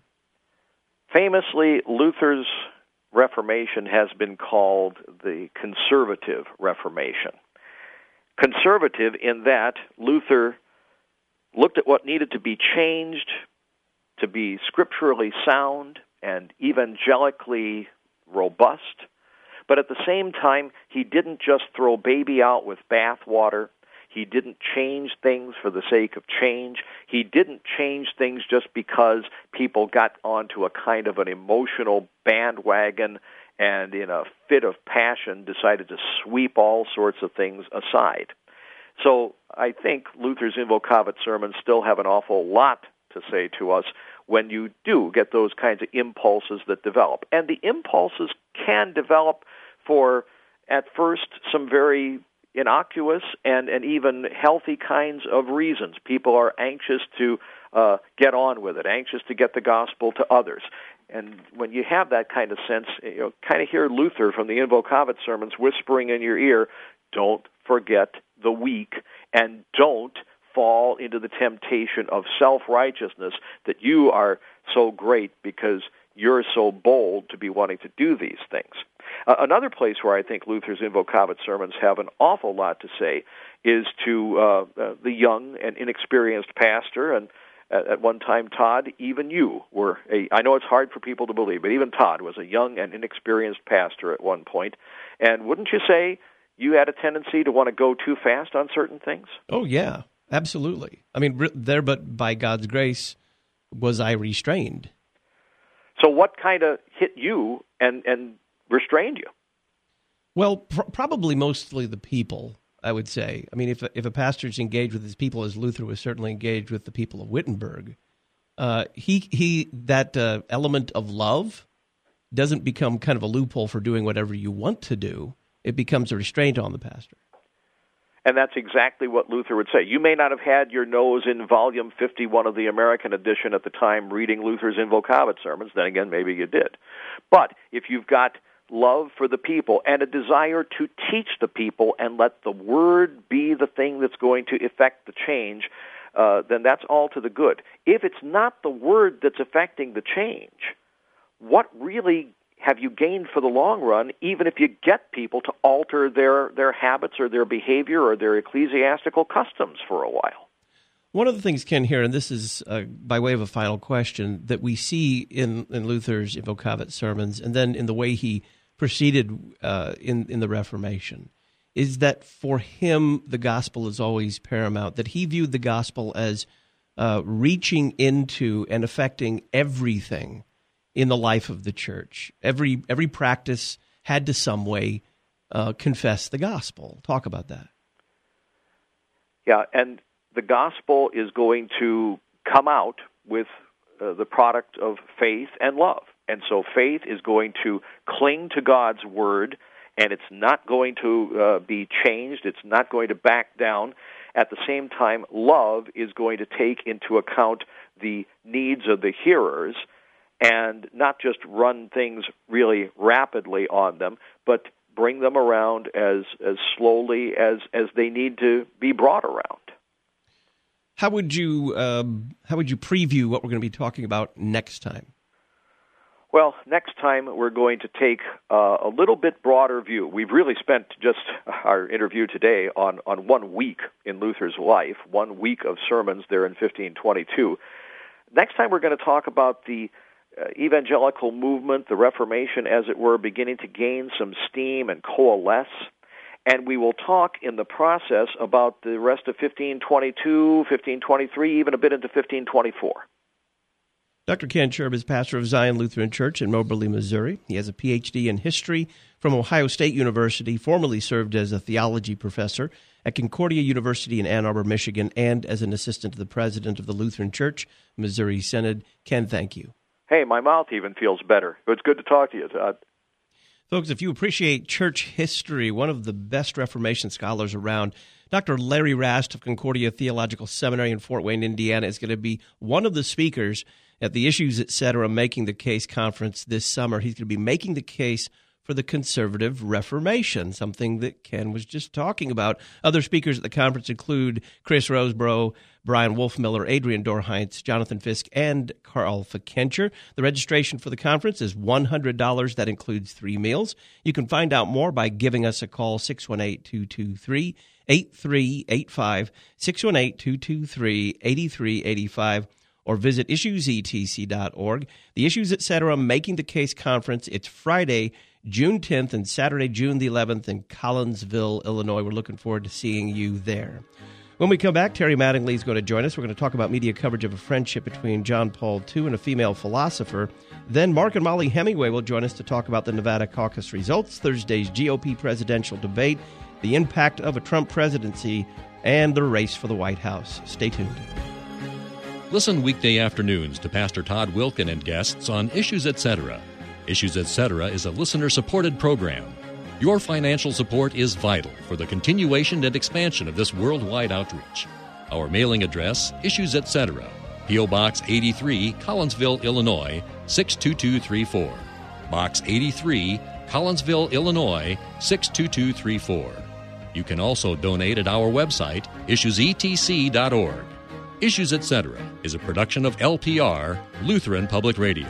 Famously, Luther's Reformation has been called the conservative Reformation. Conservative in that Luther looked at what needed to be changed to be scripturally sound and evangelically robust, but at the same time, he didn't just throw baby out with bathwater. He didn't change things for the sake of change. He didn't change things just because people got onto a kind of an emotional bandwagon and in a fit of passion decided to sweep all sorts of things aside. So I think Luther's Invocavit sermons still have an awful lot to say to us when you do get those kinds of impulses that develop. And the impulses can develop for, at first, some very innocuous and even healthy kinds of reasons. People are anxious to get on with it, anxious to get the gospel to others. And when you have that kind of sense, you kind of hear Luther from the Invocavit sermons whispering in your ear, don't forget the weak, and don't fall into the temptation of self-righteousness that you are so great because you're so bold to be wanting to do these things. Another place where I think Luther's Invocavit sermons have an awful lot to say is to the young and inexperienced pastor, and at one time, Todd, even you were I know it's hard for people to believe, but even Todd was a young and inexperienced pastor at one point. And wouldn't you say you had a tendency to want to go too fast on certain things? Oh, yeah, absolutely. I mean, but by God's grace was I restrained. So what kind of hit you and restrained you? Well, probably mostly the people, I would say. I mean, if a pastor's engaged with his people, as Luther was certainly engaged with the people of Wittenberg, that element of love doesn't become kind of a loophole for doing whatever you want to do. It becomes a restraint on the pastor. And that's exactly what Luther would say. You may not have had your nose in volume 51 of the American edition at the time reading Luther's Invocavit sermons. Then again, maybe you did. But if you've got love for the people and a desire to teach the people and let the Word be the thing that's going to effect the change, then that's all to the good. If it's not the Word that's affecting the change, what really have you gained for the long run, even if you get people to alter their habits or their behavior or their ecclesiastical customs for a while? One of the things, Ken, here, and this is by way of a final question, that we see in Luther's Invocavit sermons and then in the way he proceeded in the Reformation, is that for him the gospel is always paramount, that he viewed the gospel as reaching into and affecting everything in the life of the church. Every practice had to some way confess the gospel. Talk about that. Yeah, and the gospel is going to come out with the product of faith and love. And so faith is going to cling to God's word, and it's not going to be changed. It's not going to back down. At the same time, love is going to take into account the needs of the hearers and not just run things really rapidly on them, but bring them around as slowly as they need to be brought around. How would you preview what we're going to be talking about next time? Well, next time we're going to take a little bit broader view. We've really spent just our interview today on 1 week in Luther's life, 1 week of sermons there in 1522. Next time we're going to talk about the evangelical movement, the Reformation, as it were, beginning to gain some steam and coalesce. And we will talk in the process about the rest of 1522, 1523, even a bit into 1524. Dr. Ken Sherb is pastor of Zion Lutheran Church in Moberly, Missouri. He has a Ph.D. in history from Ohio State University, formerly served as a theology professor at Concordia University in Ann Arbor, Michigan, and as an assistant to the president of the Lutheran Church, Missouri Synod. Ken, thank you. Hey, my mouth even feels better. It's good to talk to you, Todd. Folks, if you appreciate church history, one of the best Reformation scholars around, Dr. Larry Rast of Concordia Theological Seminary in Fort Wayne, Indiana, is going to be one of the speakers at the Issues Etc. Making the Case conference this summer. He's going to be making the case for the conservative Reformation, something that Ken was just talking about. Other speakers at the conference include Chris Rosebrough, Brian Wolfmiller, Adrian Dorheinz, Jonathan Fisk, and Carl Fikencher. The registration for the conference is $100. That includes 3 meals. You can find out more by giving us a call, 618-223-8385, 618-223-8385, or visit issuesetc.org. The Issues Etc. Making the Case conference, it's Friday, June 10th and Saturday, June the 11th in Collinsville, Illinois. We're looking forward to seeing you there. When we come back, Terry Mattingly is going to join us. We're going to talk about media coverage of a friendship between John Paul II and a female philosopher. Then Mark and Molly Hemingway will join us to talk about the Nevada caucus results, Thursday's GOP presidential debate, the impact of a Trump presidency, and the race for the White House. Stay tuned. Listen weekday afternoons to Pastor Todd Wilkin and guests on Issues Etc. Issues Etc. is a listener-supported program. Your financial support is vital for the continuation and expansion of this worldwide outreach. Our mailing address, Issues Etc., P.O. Box 83, Collinsville, Illinois, 62234. Box 83, Collinsville, Illinois, 62234. You can also donate at our website, issuesetc.org. Issues Etc. is a production of LPR, Lutheran Public Radio.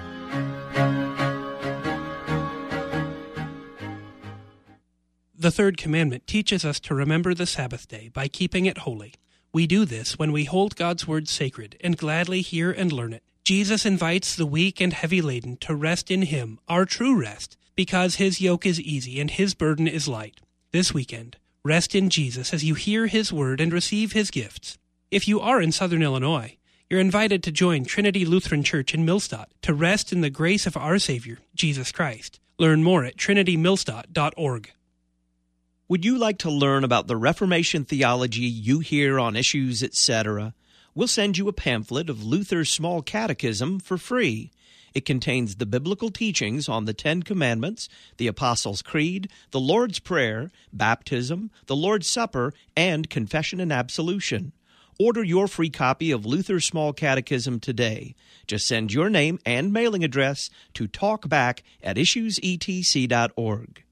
The third commandment teaches us to remember the Sabbath day by keeping it holy. We do this when we hold God's word sacred and gladly hear and learn it. Jesus invites the weak and heavy laden to rest in Him, our true rest, because His yoke is easy and His burden is light. This weekend, rest in Jesus as you hear His word and receive His gifts. If you are in Southern Illinois, you're invited to join Trinity Lutheran Church in Millstadt to rest in the grace of our Savior, Jesus Christ. Learn more at trinitymillstadt.org. Would you like to learn about the Reformation theology you hear on Issues Etc.? We'll send you a pamphlet of Luther's Small Catechism for free. It contains the biblical teachings on the Ten Commandments, the Apostles' Creed, the Lord's Prayer, baptism, the Lord's Supper, and confession and absolution. Order your free copy of Luther's Small Catechism today. Just send your name and mailing address to talkback@issuesetc.org.